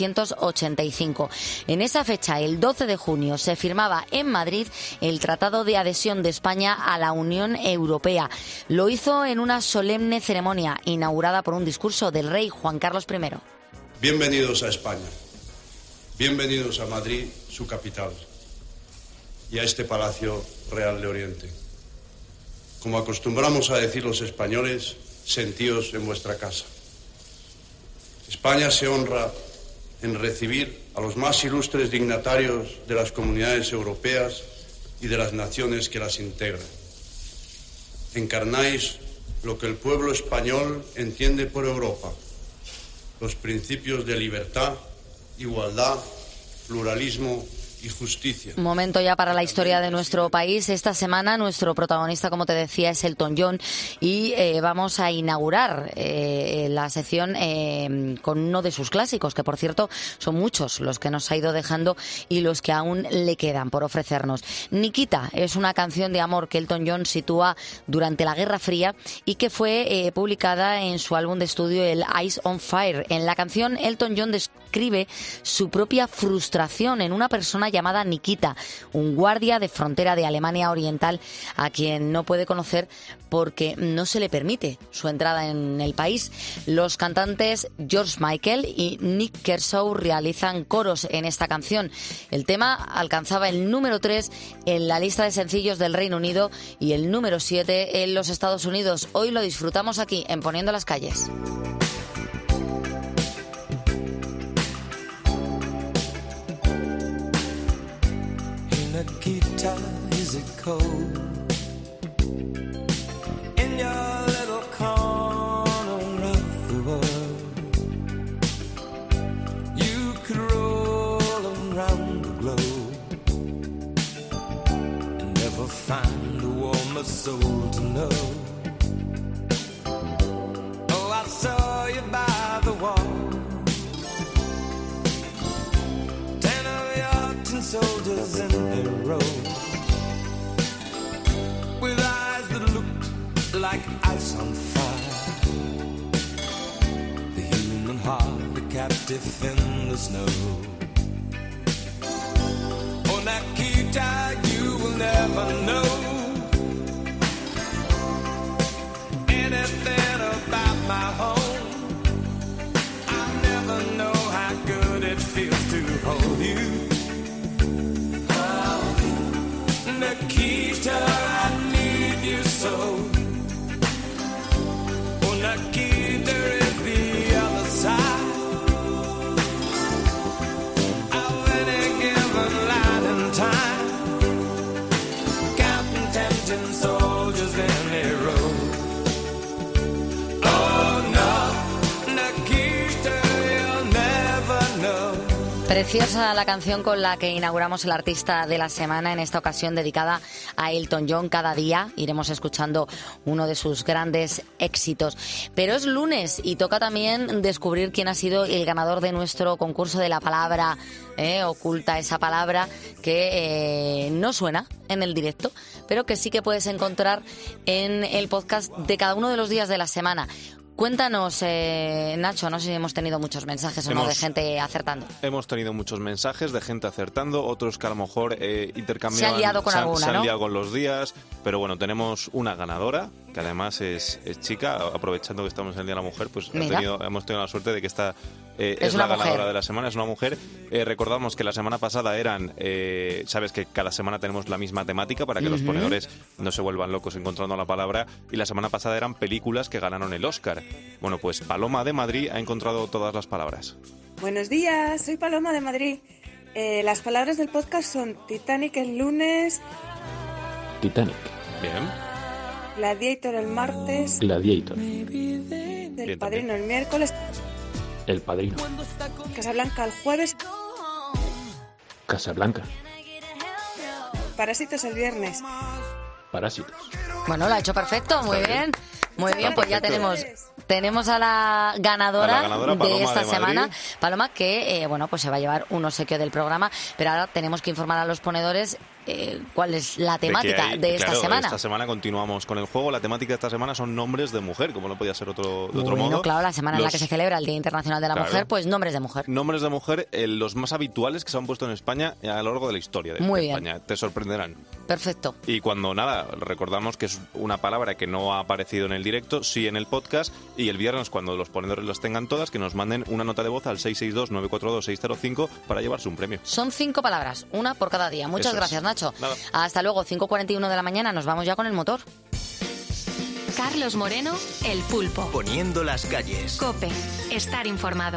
1985. En esa fecha, el 12 de junio, se firmaba en Madrid el Tratado de Adhesión de España a la Unión Europea. Lo hizo en una solemne ceremonia inaugurada por un discurso del rey Juan Carlos I. Bienvenidos a España, bienvenidos a Madrid, su capital, y a este Palacio Real de Oriente. Como acostumbramos a decir los españoles, sentíos en vuestra casa. España se honra en recibir a los más ilustres dignatarios de las comunidades europeas y de las naciones que las integran. Encarnáis lo que el pueblo español entiende por Europa: los principios de libertad, igualdad, pluralismo y justicia. Momento ya para la historia de nuestro país. Esta semana nuestro protagonista, como te decía, es Elton John y vamos a inaugurar la sección con uno de sus clásicos, que por cierto son muchos los que nos ha ido dejando y los que aún le quedan por ofrecernos. Nikita es una canción de amor que Elton John sitúa durante la Guerra Fría y que fue publicada en su álbum de estudio, el Eyes on Fire. En la canción, Elton John describe su propia frustración en una persona llamada Nikita, un guardia de frontera de Alemania Oriental a quien no puede conocer porque no se le permite su entrada en el país. Los cantantes George Michael y Nick Kershaw realizan coros en esta canción. El tema alcanzaba el número 3 en la lista de sencillos del Reino Unido y el número 7 en los Estados Unidos. Hoy lo disfrutamos aquí en Poniendo las Calles. Nikita, is it cold in your little corner of the world? You could roll around the globe and never find a warmer soul to know. Oh, I saw you by the wall, 10 of your tin soldiers in a row, with eyes that looked like ice on fire, the human heart a captive in the snow. Oh, Nikita, you will never know anything about my home. I never know how good it feels to hold you. Nikita, I need you so. Oh, Nikita is the other side of any given light and time, counting tempting Preciosa la canción con la que inauguramos el artista de la semana, en esta ocasión dedicada a Elton John. Cada día iremos escuchando uno de sus grandes éxitos. Pero es lunes y toca también descubrir quién ha sido el ganador de nuestro concurso de la palabra oculta, esa palabra que no suena en el directo, pero que sí que puedes encontrar en el podcast de cada uno de los días de la semana. Cuéntanos, Nacho, no sé si hemos tenido muchos mensajes o no de gente acertando. Hemos tenido muchos mensajes de gente acertando, otros que a lo mejor intercambiaban... Se han liado con alguna, se han ¿no? liado con los días, pero bueno, tenemos una ganadora, que además es chica, aprovechando que estamos en el Día de la Mujer, pues hemos tenido la suerte de que esta es la ganadora mujer de la semana, es una mujer. Recordamos que la semana pasada eran, sabes que cada semana tenemos la misma temática para que los ponedores no se vuelvan locos encontrando la palabra, y la semana pasada eran películas que ganaron el Oscar. Bueno, pues Paloma de Madrid ha encontrado todas las palabras. Buenos días, soy Paloma de Madrid. Las palabras del podcast son Titanic el lunes. Titanic. Bien. Gladiator el martes. Gladiator. El Padrino el miércoles. El Padrino. Casablanca el jueves. Casablanca. Parásitos el viernes. Parásitos. Bueno, lo ha hecho perfecto, muy bien. Muy bien, pues ya tenemos a la ganadora de esta semana, Paloma, que bueno, pues se va a llevar un obsequio del programa, pero ahora tenemos que informar a los ponedores cuál es la temática de esta semana. Esta semana continuamos con el juego. La temática de esta semana son nombres de mujer, como no podía ser de otro modo. Claro, la semana en la que se celebra el Día Internacional de la Mujer, pues nombres de mujer. Nombres de mujer, los más habituales que se han puesto en España a lo largo de la historia de España. Te sorprenderán. Perfecto. Y cuando recordamos que es una palabra que no ha aparecido en el directo, sí en el podcast, y el viernes, cuando los ponedores las tengan todas, que nos manden una nota de voz al 662-942-605 para llevarse un premio. Son 5 palabras, una por cada día. Muchas gracias, Nacho. Nada. Hasta luego, 5:41 de la mañana, nos vamos ya con el motor. Carlos Moreno, El Pulpo. Poniendo las calles. COPE, estar informado.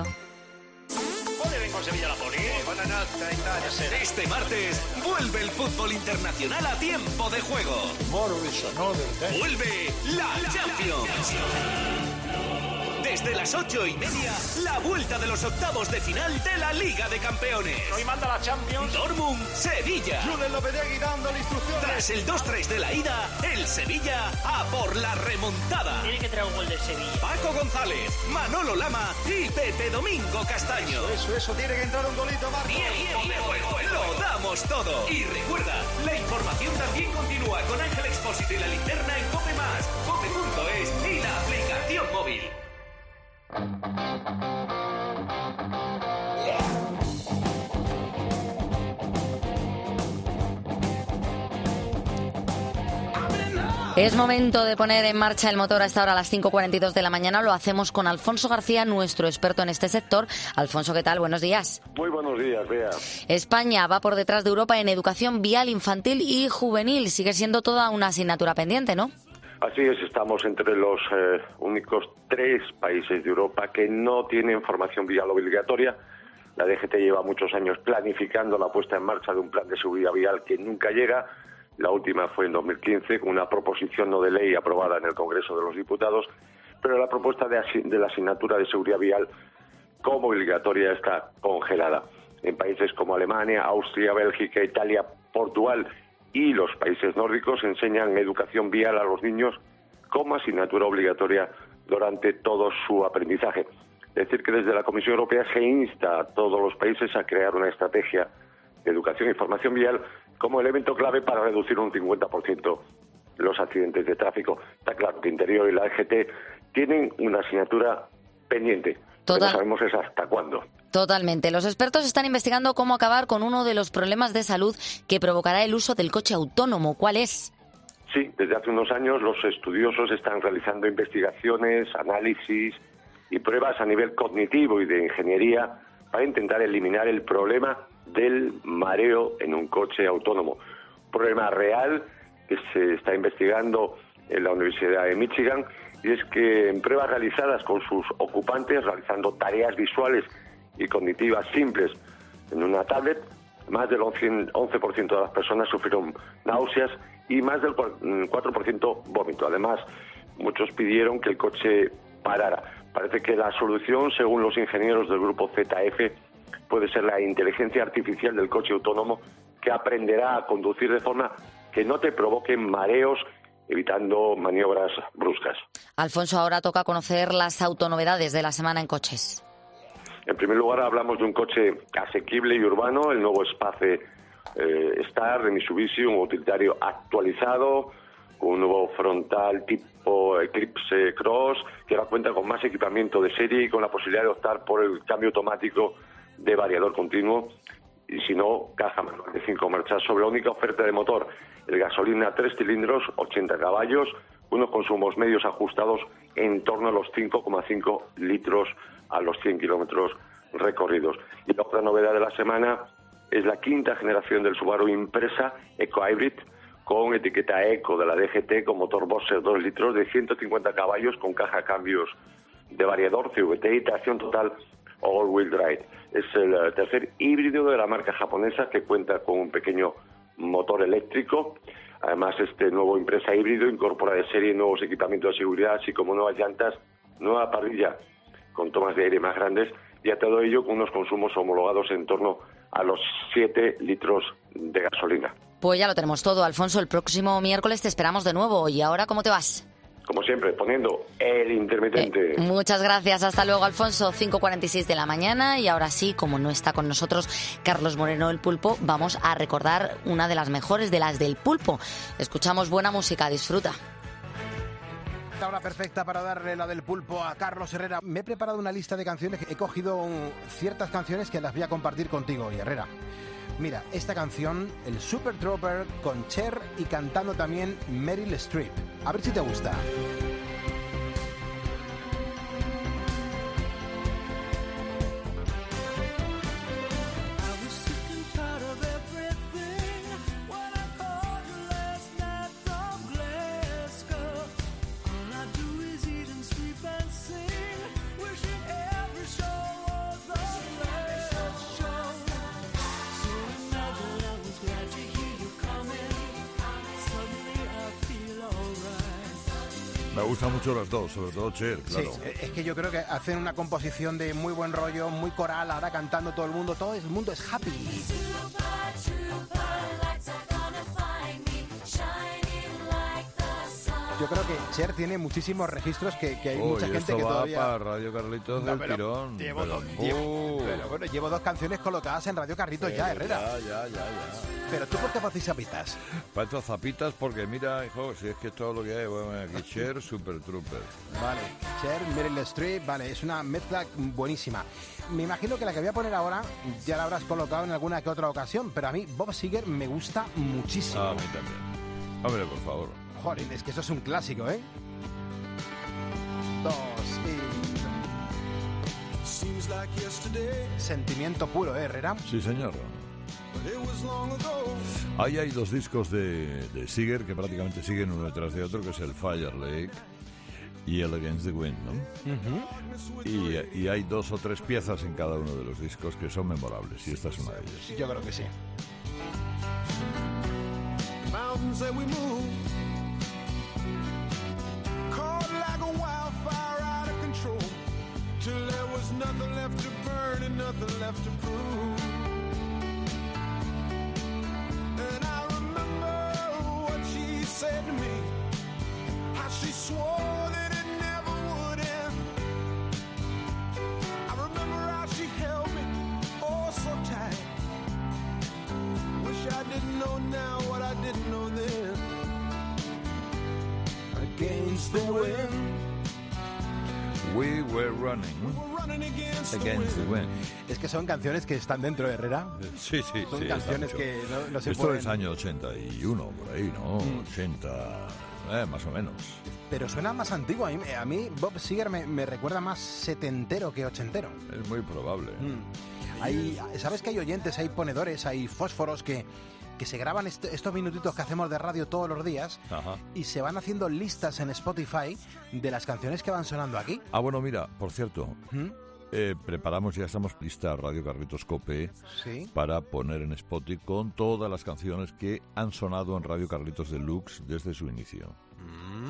Este martes vuelve el fútbol internacional a tiempo de juego. Vuelve la Champions. Desde las 8:30, la vuelta de los octavos de final de la Liga de Campeones. Hoy manda la Champions. Dortmund, Sevilla. Julen Lopetegui dando las instrucciones. Tras el 2-3 de la ida, el Sevilla a por la remontada. Tiene que traer un gol del Sevilla. Paco González, Manolo Lama y Pepe Domingo Castaño. Eso, tiene que entrar un golito más. Lo damos todo. Y recuerda, la información también continúa con Ángel Expósito y la linterna en COPE+, cope.es y la aplicación móvil. Es momento de poner en marcha el motor a esta hora, a las 5:42 de la mañana. Lo hacemos con Alfonso García, nuestro experto en este sector. Alfonso, ¿qué tal? Buenos días. Muy buenos días, Bea. España va por detrás de Europa en educación vial infantil y juvenil. Sigue siendo toda una asignatura pendiente, ¿no? Así es, estamos entre los únicos 3 países de Europa que no tienen formación vial obligatoria. La DGT lleva muchos años planificando la puesta en marcha de un plan de seguridad vial que nunca llega. La última fue en 2015 con una proposición no de ley aprobada en el Congreso de los Diputados, pero la propuesta de la asignatura de seguridad vial como obligatoria está congelada. En países como Alemania, Austria, Bélgica, Italia, Portugal y los países nórdicos enseñan educación vial a los niños como asignatura obligatoria durante todo su aprendizaje. Es decir, que desde la Comisión Europea se insta a todos los países a crear una estrategia de educación y formación vial como elemento clave para reducir un 50% los accidentes de tráfico. Está claro que Interior y la DGT tienen una asignatura pendiente. No sabemos hasta cuándo. Totalmente. Los expertos están investigando cómo acabar con uno de los problemas de salud que provocará el uso del coche autónomo. ¿Cuál es? Sí, desde hace unos años los estudiosos están realizando investigaciones, análisis y pruebas a nivel cognitivo y de ingeniería para intentar eliminar el problema del mareo en un coche autónomo. Problema real que se está investigando en la Universidad de Michigan, y es que en pruebas realizadas con sus ocupantes, realizando tareas visuales y cognitivas simples en una tablet, más del 11% de las personas sufrieron náuseas y más del 4% vómito. Además, muchos pidieron que el coche parara. Parece que la solución, según los ingenieros del grupo ZF, puede ser la inteligencia artificial del coche autónomo, que aprenderá a conducir de forma que no te provoquen mareos, evitando maniobras bruscas. Alfonso, ahora toca conocer las autonovedades de la semana en coches. En primer lugar, hablamos de un coche asequible y urbano, el nuevo Space Star de Mitsubishi, un utilitario actualizado, con un nuevo frontal tipo Eclipse Cross, que ahora cuenta con más equipamiento de serie y con la posibilidad de optar por el cambio automático de variador continuo, y si no, caja manual de 5 marchas. Sobre la única oferta de motor, el gasolina 3 cilindros, 80 caballos, unos consumos medios ajustados en torno a los 5,5 litros a los 100 kilómetros recorridos. Y la otra novedad de la semana es la quinta generación del Subaru Impreza Eco Hybrid, con etiqueta Eco de la DGT, con motor Boxer 2 litros de 150 caballos, con caja cambios de variador, CVT y tracción total all-wheel drive. Es el tercer híbrido de la marca japonesa, que cuenta con un pequeño motor eléctrico. Además, este nuevo Impreza híbrido incorpora de serie nuevos equipamientos de seguridad, así como nuevas llantas, nueva parrilla con tomas de aire más grandes, y a todo ello con unos consumos homologados en torno a los 7 litros de gasolina. Pues ya lo tenemos todo, Alfonso. El próximo miércoles te esperamos de nuevo. ¿Y ahora cómo te vas? Como siempre, poniendo el intermitente. Muchas gracias. Hasta luego, Alfonso. 5:46 de la mañana. Y ahora sí, como no está con nosotros Carlos Moreno el Pulpo, vamos a recordar una de las mejores, de las del Pulpo. Escuchamos buena música. Disfruta. La hora perfecta para darle la del Pulpo a Carlos Herrera. Me he preparado una lista de canciones. He cogido ciertas canciones que las voy a compartir contigo hoy, Herrera. Mira, esta canción, el Super Trooper, con Cher y cantando también Meryl Streep. A ver si te gusta. Me gustan mucho las dos, sobre todo Cher, claro. Sí, es que yo creo que hacen una composición de muy buen rollo, muy coral, ahora cantando todo el mundo es happy. Yo creo que Cher tiene muchísimos registros que hay mucha gente que todavía... para Radio Carlitos del tirón. Llevo dos canciones colocadas en Radio Carlitos ya, Herrera. Ya. Pero tú, ¿por qué haces zapitas? Para estos zapitas porque, mira, hijo, si es que todo lo que hay, bueno, aquí Cher, Super Trooper. Vale, Cher, Meryl Streep, vale, es una mezcla buenísima. Me imagino que la que voy a poner ahora ya la habrás colocado en alguna que otra ocasión, pero a mí Bob Seger me gusta muchísimo. A mí también. Hombre, por favor. Joder, es que eso es un clásico, ¿eh? 2 y... Sentimiento puro, ¿eh, Herrera? Sí, señor. Ahí hay dos discos de Seger que prácticamente siguen uno detrás de otro, que es el Fire Lake y el Against the Wind, ¿no? Y hay 2 o 3 piezas en cada uno de los discos que son memorables, y esta es una de ellas. Yo creo que sí. Said to me how she swore that it never would end. I remember how she held me oh so tight. Wish I didn't know now what I didn't know then. Against the wind, We were running against the wind. Es que son canciones que están dentro de Herrera. Sí. Son canciones que no se Esto pueden... es año 81, por ahí, ¿no? 80, más o menos. Pero suena más antiguo. A mí Bob Seger me recuerda más setentero que ochentero. Es muy probable. ¿Sabes que hay oyentes, hay ponedores, hay fósforos que se graban estos minutitos que hacemos de radio todos los días? Ajá. Y se van haciendo listas en Spotify de las canciones que van sonando aquí? Ah, bueno, mira, por cierto, preparamos, ya estamos lista Radio Carlitos Cope, ¿sí?, para poner en Spotify con todas las canciones que han sonado en Radio Carlitos Deluxe desde su inicio.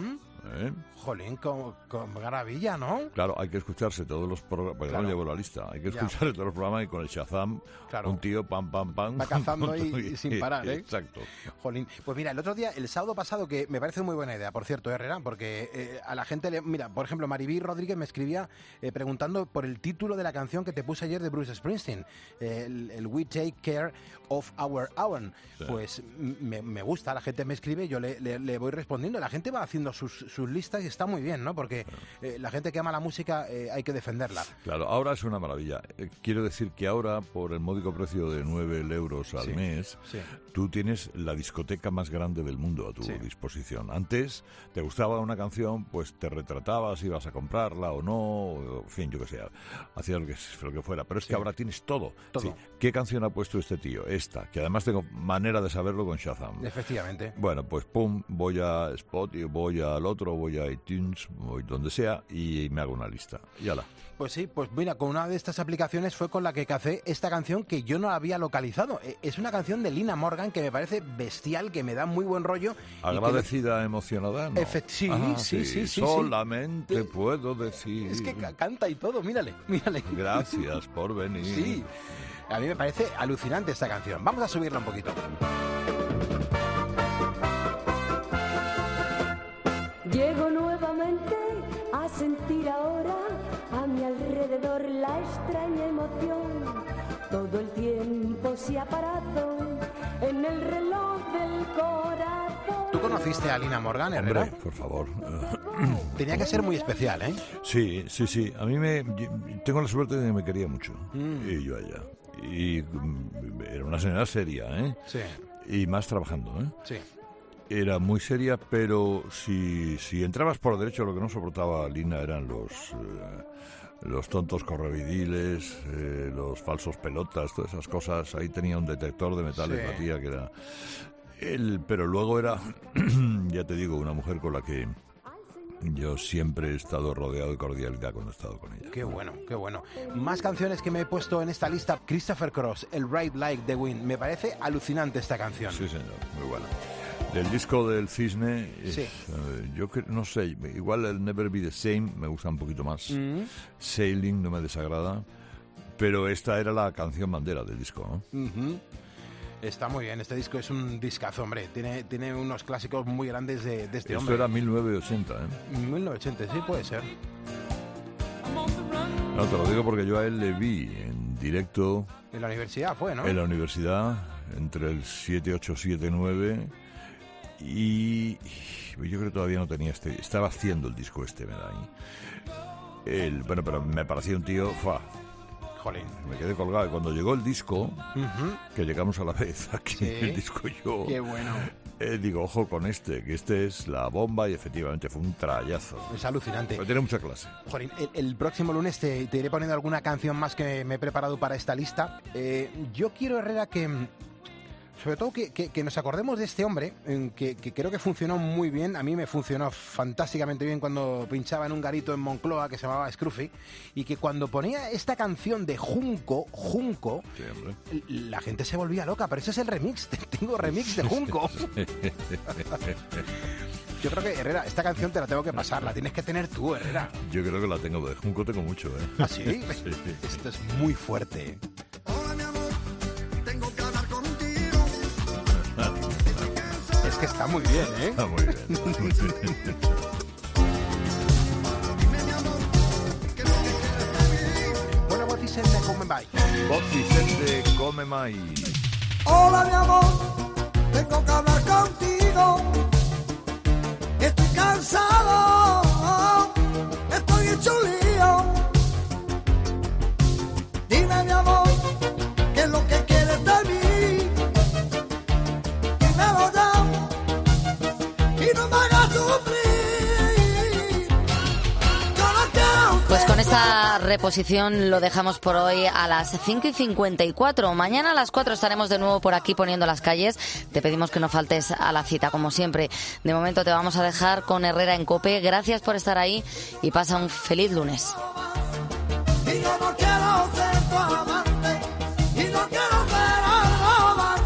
Jolín, con maravilla, ¿no? Claro, hay que escucharse todos los programas, porque no llevo la lista, hay que escucharse todos los programas y con el Shazam, un tío pam, pam, pam. Va cazando y sin parar, ¿eh? Exacto. Jolín, pues mira, el otro día, el sábado pasado, que me parece muy buena idea, por cierto, Herrera, porque a la gente, mira, por ejemplo, Maribí Rodríguez me escribía preguntando por el título de la canción que te puse ayer de Bruce Springsteen, el We Take Care of Our Own. Sí. Pues me gusta, la gente me escribe, yo le voy respondiendo, la gente va haciendo sus listas y está muy bien, ¿no? Porque la gente que ama la música hay que defenderla. Claro, ahora es una maravilla. Quiero decir que ahora, por el módico precio de 9 euros al mes, tú tienes la discoteca más grande del mundo a tu disposición. Antes, te gustaba una canción, pues te retratabas, ibas a comprarla o no, en fin, yo que sé, hacías lo que fuera. Pero es que ahora tienes todo. Sí. ¿Qué canción ha puesto este tío? Esta, que además tengo manera de saberlo con Shazam. Efectivamente. Bueno, pues pum, voy a Spotify, voy al otro, voy a iTunes, voy donde sea y me hago una lista. Y ala. Pues sí, pues mira, con una de estas aplicaciones fue con la que cacé esta canción que yo no había localizado. Es una canción de Lina Morgan que me parece bestial, que me da muy buen rollo. Agradecida, emocionada, ¿no? Sí. Solamente puedo decir. Es que canta y todo, mírale. Gracias por venir. Sí, a mí me parece alucinante esta canción. Vamos a subirla un poquito. Llego nuevamente a sentir ahora a mi alrededor la extraña emoción. Todo el tiempo se ha parado en el reloj del corazón. ¿Tú conociste a Lina Morgan, Herrera? Hombre, por favor. Tenía que ser muy especial, ¿eh? Sí. A mí tengo la suerte de que me quería mucho. Y yo a ella. Y era una señora seria, ¿eh? Sí. Y más trabajando, ¿eh? Sí. Era muy seria, pero si entrabas por derecho, lo que no soportaba Lina eran los tontos correvidiles, los falsos pelotas, todas esas cosas. Ahí tenía un detector de metales, la tía, que era... pero luego era, ya te digo, una mujer con la que yo siempre he estado rodeado de cordialidad cuando he estado con ella. Qué bueno, qué bueno. Más canciones que me he puesto en esta lista. Christopher Cross, el Ride Like the Wind. Me parece alucinante esta canción. Sí, señor, muy buena. Del disco del Cisne, yo no sé, igual el Never Be the Same me gusta un poquito más. Sailing no me desagrada, pero esta era la canción bandera del disco, ¿no? Está muy bien, este disco es un discazo, hombre. Tiene unos clásicos muy grandes de este hombre. Esto era 1980, ¿eh? 1980, sí, puede ser. No, te lo digo porque yo a él le vi en directo. En la universidad fue, ¿no? En la universidad, entre el 78, 79... Y yo creo que todavía no tenía estaba haciendo el disco me da ahí. Bueno, pero me parecía un tío, jolín, me quedé colgado. Y cuando llegó el disco, que llegamos a la vez aquí, el disco yo, qué bueno. Digo, ojo con que este es la bomba, y efectivamente fue un trayazo. Es alucinante. Pero tiene mucha clase. Jolín, el próximo lunes te iré poniendo alguna canción más que me he preparado para esta lista. Yo quiero, Herrera, sobre todo que nos acordemos de este hombre, que creo que funcionó muy bien. A mí me funcionó fantásticamente bien cuando pinchaba en un garito en Moncloa que se llamaba Scruffy, y que cuando ponía esta canción de Junco, sí, la gente se volvía loca. Pero ese es el remix, tengo remix de Junco. Yo creo que, Herrera, esta canción te la tengo que pasar, la tienes que tener tú, Herrera. Yo creo que la tengo, de Junco tengo mucho, ¿eh? ¿Ah, sí? Sí. Esto es muy fuerte. Es que está muy bien, ¿eh? Está muy bien. Bueno, Voz Vicente, come mai. Voz Vicente, come mai. Hola, mi amor, tengo que hablar contigo. Estoy cansado, estoy hecho un lío. Dime, mi amor, ¿qué es lo que quieres de mí? Dímelo ya. Pues con esta reposición lo dejamos por hoy a las 5:54. Mañana a las 4 estaremos de nuevo por aquí poniendo las calles. Te pedimos que no faltes a la cita, como siempre. De momento te vamos a dejar con Herrera en COPE. Gracias por estar ahí y pasa un feliz lunes. Y yo no quiero ser tu amante, y no quiero ser algo más.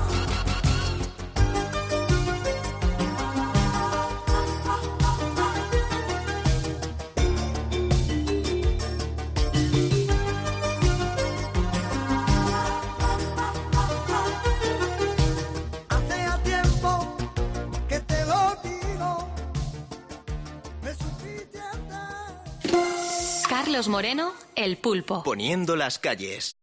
Carlos Moreno, El Pulpo. Poniendo las calles.